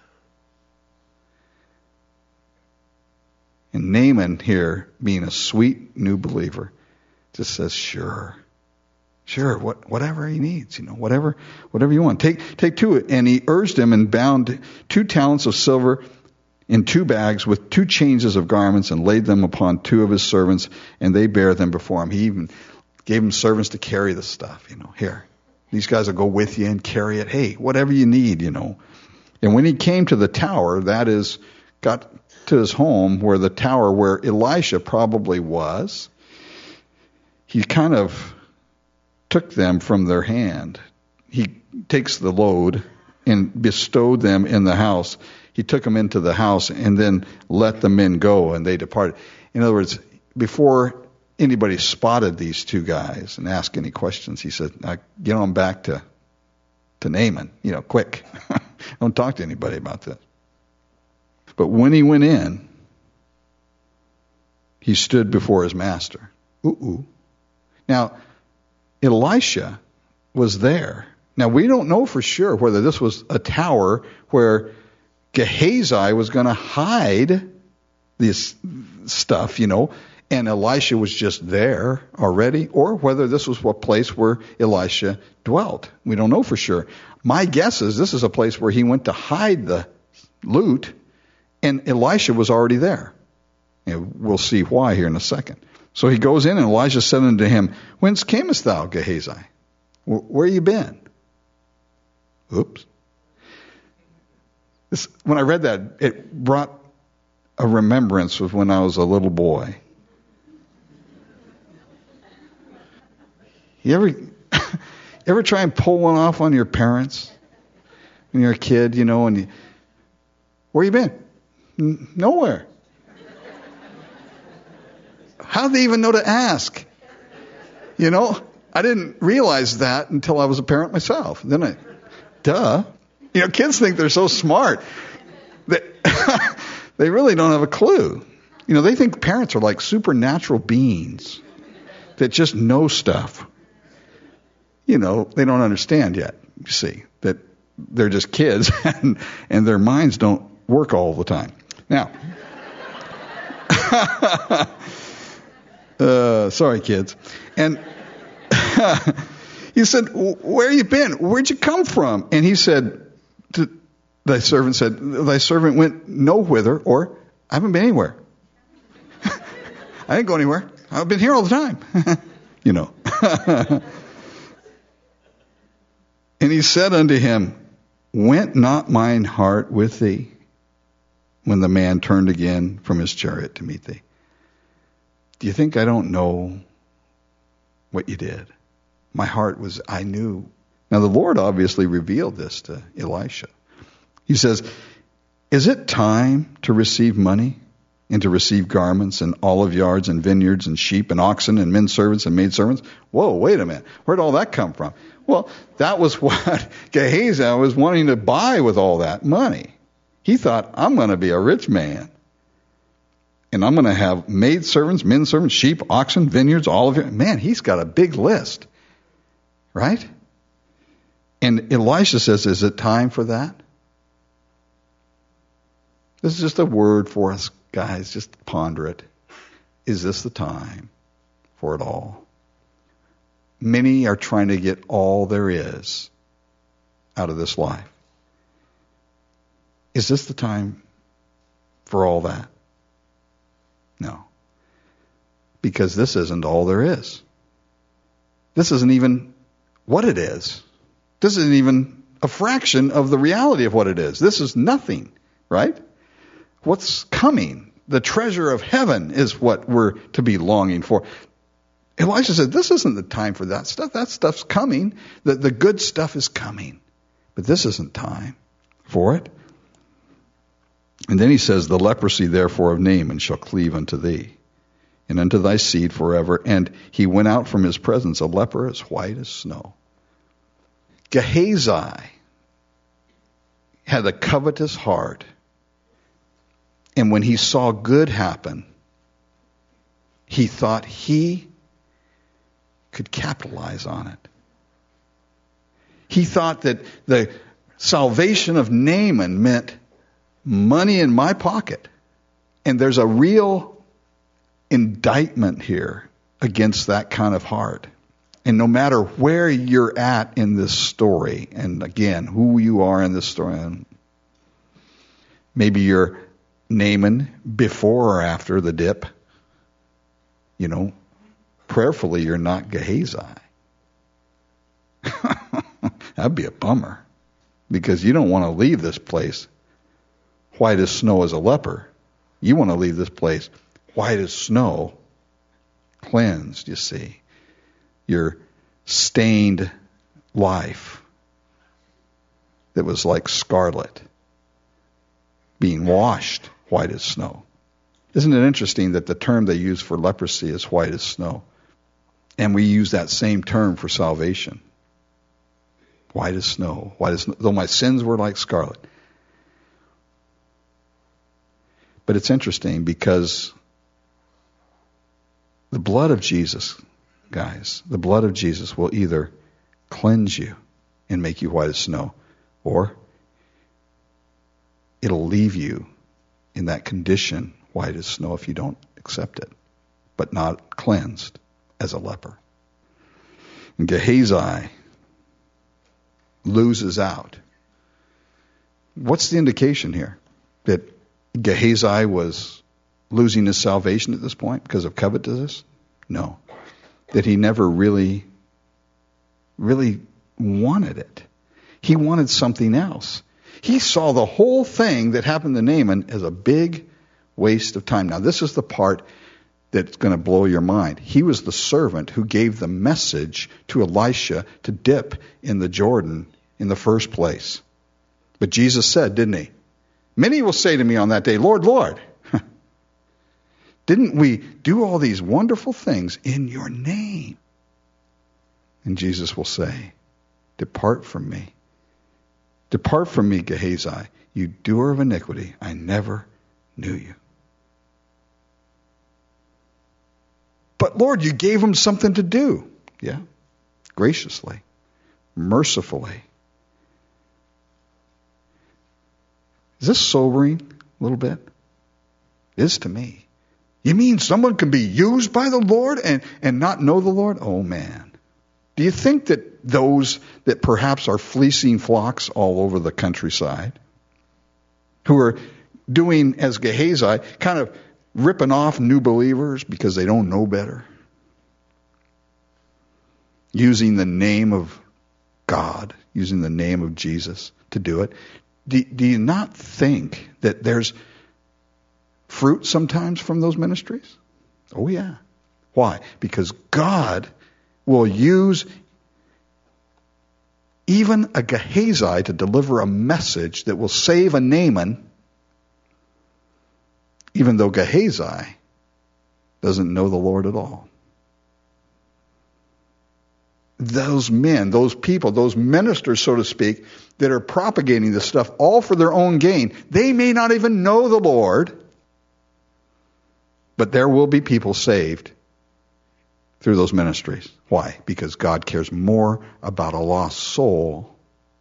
And Naaman here, being a sweet new believer, just says, sure. Sure, what, whatever he needs, you know, whatever, whatever you want. Take, take two. And he urged him and bound two talents of silver in two bags with two changes of garments and laid them upon two of his servants, and they bare them before him. He even gave him servants to carry the stuff, you know, here. These guys will go with you and carry it. Hey, whatever you need, you know. And when he came to the tower, that is, got to his home where the tower where Elisha probably was, he kind of took them from their hand. He takes the load and bestowed them in the house. He took them into the house and then let the men go, and they departed. In other words, before anybody spotted these two guys and asked any questions, he said, now, get on back to, to Naaman, you know, quick. Don't talk to anybody about this. But when he went in, he stood before his master. Ooh-ooh. Now, Elisha was there. Now, we don't know for sure whether this was a tower where Gehazi was going to hide this stuff, you know, and Elisha was just there already, or whether this was a place where Elisha dwelt. We don't know for sure. My guess is this is a place where he went to hide the loot, and Elisha was already there. And we'll see why here in a second. So he goes in, and Elijah said unto him, whence camest thou, Gehazi? Where you been? Oops. This, when I read that, it brought a remembrance of when I was a little boy. You ever, you ever try and pull one off on your parents when you're a kid, you know, and you, where you been? N- nowhere. How do they even know to ask? You know, I didn't realize that until I was a parent myself. Then I, duh. You know, kids think they're so smart. They, they really don't have a clue. You know, they think parents are like supernatural beings that just know stuff. You know, they don't understand yet, you see, that they're just kids and, and their minds don't work all the time. Now, uh, sorry, kids. And he said, where you been? Where'd you come from? And he said, to, thy servant said, thy servant went nowhither, or I haven't been anywhere. I didn't go anywhere. I've been here all the time. You know. And he said unto him, went not mine heart with thee when the man turned again from his chariot to meet thee? Do you think I don't know what you did? My heart was, I knew. Now the Lord obviously revealed this to Elisha. He says, is it time to receive money and to receive garments and olive yards and vineyards and sheep and oxen and men servants and maid servants? Whoa, wait a minute. Where'd all that come from? Well, that was what Gehazi was wanting to buy with all that money. He thought, I'm going to be a rich man. And I'm going to have maid servants, men servants, sheep, oxen, vineyards, olive yards. Man, he's got a big list. Right? And Elisha says, is it time for that? This is just a word for us, guys. Just ponder it. Is this the time for it all? Many are trying to get all there is out of this life. Is this the time for all that? No. Because this isn't all there is. This isn't even what it is. This isn't even a fraction of the reality of what it is. This is nothing, right? What's coming, the treasure of heaven, is what we're to be longing for. Elisha said, this isn't the time for that stuff. That stuff's coming. The, the good stuff is coming. But this isn't time for it. And then he says, the leprosy therefore of Naaman shall cleave unto thee, and unto thy seed forever. And he went out from his presence, a leper as white as snow. Gehazi had a covetous heart. And when he saw good happen, he thought he could capitalize on it. He thought that the salvation of Naaman meant money in my pocket. And there's a real indictment here against that kind of heart. And no matter where you're at in this story, and again, who you are in this story, and maybe you're Naaman before or after the dip, you know, prayerfully you're not Gehazi. That'd be a bummer, because you don't want to leave this place white as snow as a leper. You want to leave this place white as snow, cleansed, you see. Your stained life that was like scarlet, being washed white as snow. Isn't it interesting that the term they use for leprosy is white as snow? And we use that same term for salvation. White as snow, white as snow, though my sins were like scarlet. But it's interesting because the blood of Jesus, guys, the blood of Jesus will either cleanse you and make you white as snow, or it'll leave you in that condition white as snow if you don't accept it, but not cleansed as a leper. And Gehazi loses out. What's the indication here? That Gehazi was losing his salvation at this point because of covetousness? No. That he never really, really wanted it. He wanted something else. He saw the whole thing that happened to Naaman as a big waste of time. Now, this is the part that's going to blow your mind. He was the servant who gave the message to Elisha to dip in the Jordan in the first place. But Jesus said, didn't he? Many will say to me on that day, Lord, Lord, didn't we do all these wonderful things in your name? And Jesus will say, depart from me. Depart from me, Gehazi, you doer of iniquity. I never knew you. But Lord, you gave him something to do. Yeah, graciously, mercifully. Is this sobering a little bit? It is to me. You mean someone can be used by the Lord and, and not know the Lord? Oh, man. Do you think that those that perhaps are fleecing flocks all over the countryside, who are doing as Gehazi, kind of ripping off new believers because they don't know better, using the name of God, using the name of Jesus to do it, do, do you not think that there's fruit sometimes from those ministries? Oh, yeah. Why? Because God will use even a Gehazi to deliver a message that will save a Naaman, even though Gehazi doesn't know the Lord at all. Those men, those people, those ministers, so to speak, that are propagating this stuff all for their own gain, they may not even know the Lord, but there will be people saved through those ministries. Why? Because God cares more about a lost soul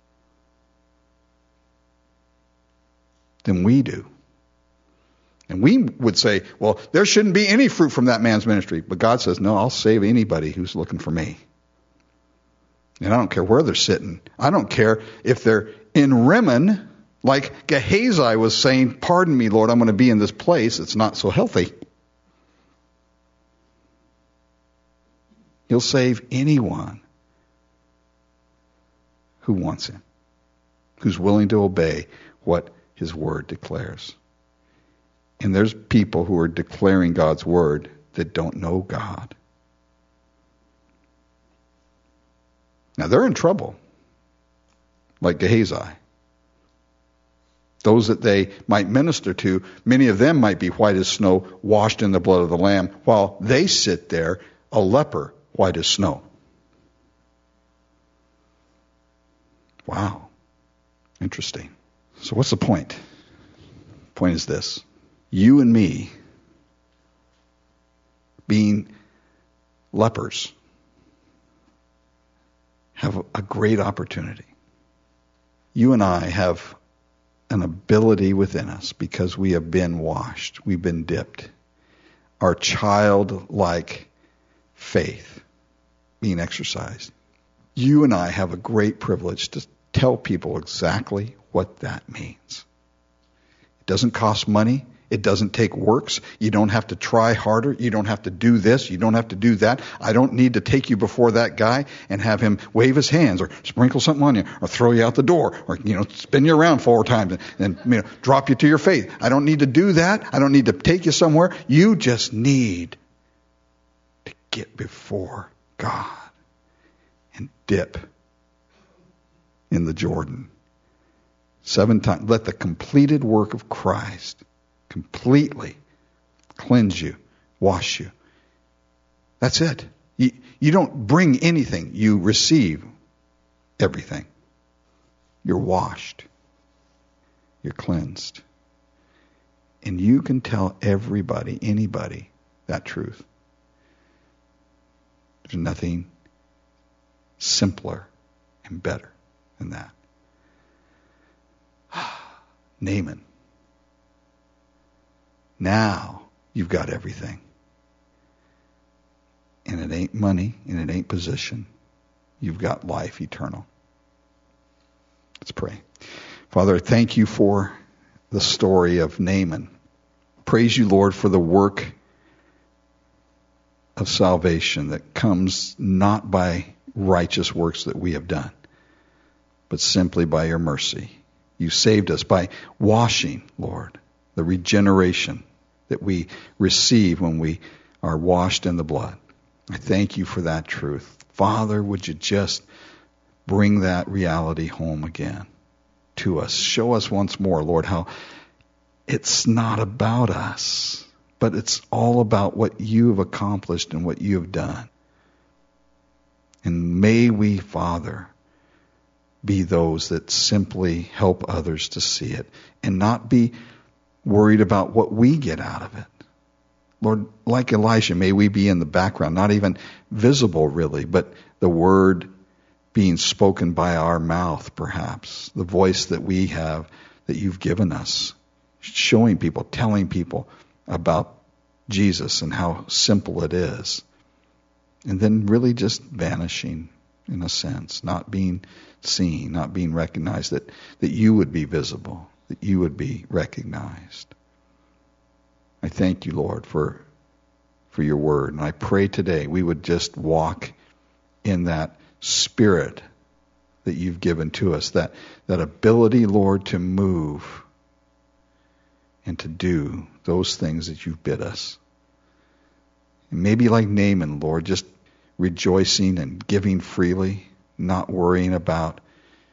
than we do. And we would say, well, there shouldn't be any fruit from that man's ministry. But God says, no, I'll save anybody who's looking for me. And I don't care where they're sitting. I don't care if they're in Rimmon, like Gehazi was saying, pardon me, Lord, I'm going to be in this place. It's not so healthy. He'll save anyone who wants him, who's willing to obey what his word declares. And there's people who are declaring God's word that don't know God. Now they're in trouble, like Gehazi. Those that they might minister to, many of them might be white as snow, washed in the blood of the Lamb, while they sit there, a leper, white as snow. Wow. Interesting. So what's the point? The point is this. You and me, being lepers, have a great opportunity. You and I have an ability within us because we have been washed. We've been dipped. Our childlike faith being exercised. You and I have a great privilege to tell people exactly what that means. It doesn't cost money. It doesn't take works. You don't have to try harder. You don't have to do this. You don't have to do that. I don't need to take you before that guy and have him wave his hands or sprinkle something on you or throw you out the door or, you know, spin you around four times and, and you know, drop you to your faith. I don't need to do that. I don't need to take you somewhere. You just need to get before God and dip in the Jordan. Seven times. Let the completed work of Christ completely cleanse you, wash you. That's it. You, you don't bring anything. You receive everything. You're washed. You're cleansed. And you can tell everybody, anybody, that truth. There's nothing simpler and better than that. Naaman. Now you've got everything. And it ain't money, and it ain't position. You've got life eternal. Let's pray. Father, thank you for the story of Naaman. Praise you, Lord, for the work of salvation that comes not by righteous works that we have done, but simply by your mercy. You saved us by washing, Lord, the regeneration that we receive when we are washed in the blood. I thank you for that truth. Father, would you just bring that reality home again to us. Show us once more, Lord, how it's not about us, but it's all about what you have accomplished and what you have done. And may we, Father, be those that simply help others to see it and not be worried about what we get out of it. Lord, like Elisha, may we be in the background, not even visible really, but the word being spoken by our mouth perhaps, the voice that we have that you've given us, showing people, telling people about Jesus and how simple it is. And then really just vanishing in a sense, not being seen, not being recognized, that, that you would be visible, that you would be recognized. I thank you, Lord, for for your word. And I pray today we would just walk in that spirit that you've given to us, that, that ability, Lord, to move and to do those things that you've bid us. And maybe like Naaman, Lord, just rejoicing and giving freely, not worrying about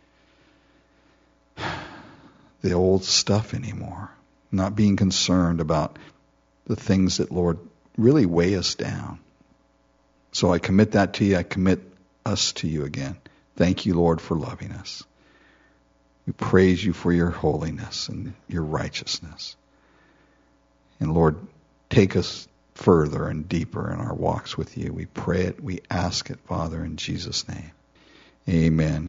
the old stuff anymore, not being concerned about the things that, Lord, really weigh us down. So I commit that to you. I commit us to you again. Thank you, Lord, for loving us. We praise you for your holiness and your righteousness. And Lord, take us further and deeper in our walks with you. We pray it, we ask it, Father, in Jesus' name. Amen.